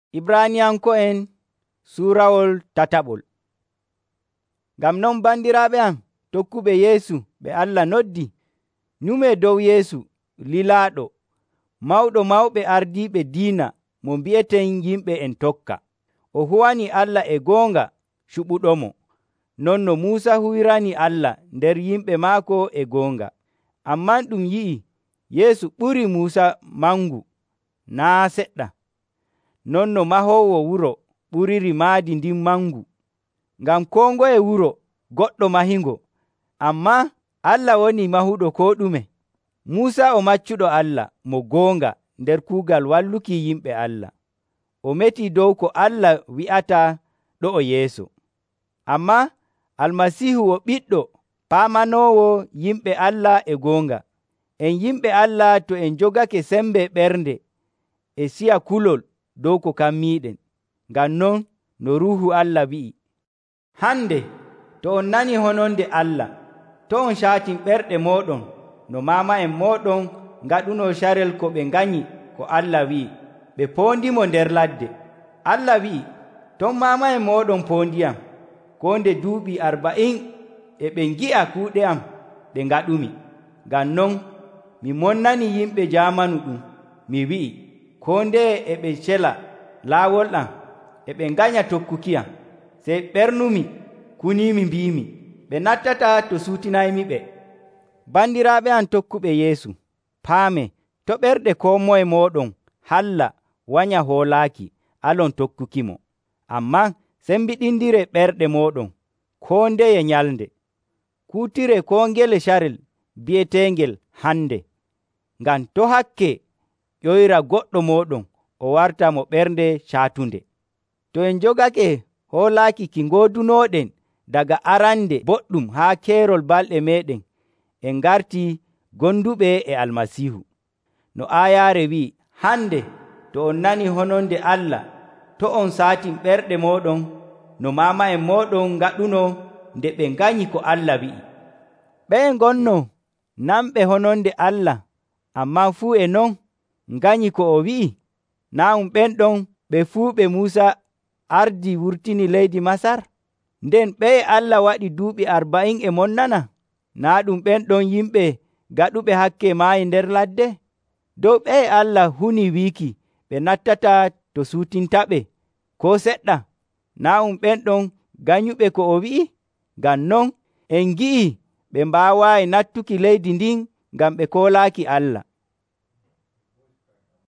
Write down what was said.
Ibraniyanko'en suurawol tataɓol. Ngam non bandiraaɓe am tokkuɓe Yeesu ɓe Allah noddi, nume dow Yeesu lilaaɗo mawɗo mawɓe ardiiɓe diina mo mbi'eten yimɓe en tokka. O huwani Allah e goonga cuɓuɗomo, non no Muusa huwirani Allah nder yimɓe maako e goonga. Ammaa ɗum yi'i Yeesu ɓuri Muusa mangu naa seɗɗa. Non no mahoowo wuro ɓuriri maadi ndin mangu. Ngam koo ngoye wuro goɗɗo mahingo, ammaa Allah woni mahuɗo koo ɗume. Muusa o maccuɗo Allah mo goonga nder kuugal walluki yimɓe Allah. O meti dow ko Allah wi'ata ɗo yeeso. Ammaa Almasiihu o ɓiɗɗo paamanoowo yimɓe Allah e goonga. En yimɓe Allah to en jogake sembe ɓernde e siya kulol dow ko kammiɗen. Ngam non no Ruuhu Allah wi'i, hande to on nani hononde Allah, to on caatin ɓerɗe mooɗon no maama'en mooɗon ngaɗuno carel ko ɓe nganyi ko Allah wi'i, ɓe poondimo nder ladde. Allah wi'i, ton maama'en mooɗon poondiyam ko nde duuɓi 40 e ɓe ngi'a kuuɗe am ɗe ngaɗumi. Ngam non mi monnani yimɓe jamanu ɗum, mi wi'i, ko nde e ɓe cela laawol am e ɓe nganya tokkukiyam, sey ɓernumi kunimi mbimi, ɓe nattata to suutinaymi ɓe. Bandiraaɓe am tokkuɓe Yeesu, paame to ɓerɗe koo moye mooɗon halla wanya hoolaaki alon tokkukimo. Ammaa sembiɗindire ɓerɗe mooɗon koo ndeye nyalnde. Kuutire koo ngele carel bi'eteengel hande, ngam to hakke ƴoyra goɗɗo mooɗon o warta mo ɓernde caatunde. To en jogake hoolaaki ki ngoodunooɗen daga arande boɗɗum haa keerol balɗe meɗen, en ngarti gonduɓe e Almasiihu. No aayaare wi'i, hande to on nani hononde Allah, to on saatin ɓerɗe mooɗon no maama'en mooɗon ngaɗuno nde ɓe nganyi ko Allah wi'i. Ɓeye ngonno namɓe hononde Allah, ammaa fuu e non nganyi ko o wi'i? Naa ɗum ɓen ɗon ɓe fuu ɓe Muusa ardi wurtini leydi Masar? Nden ɓeye Allah waɗi duuɓi 40 e monnana? Naa ɗum ɓen ɗon yimɓe gaɗuɓe hakke maayi nder ladde? Dow ɓeye Allah huni wiiki ɓe nattata to suutintaɓe ko seɗɗa? Naa ɗum ɓen ɗon ganyuɓe ko o wi'i? Ngam non en ngi'i ɓe mbaawaayi nattuki leydi ndin ngam ɓe koolaaki Allah.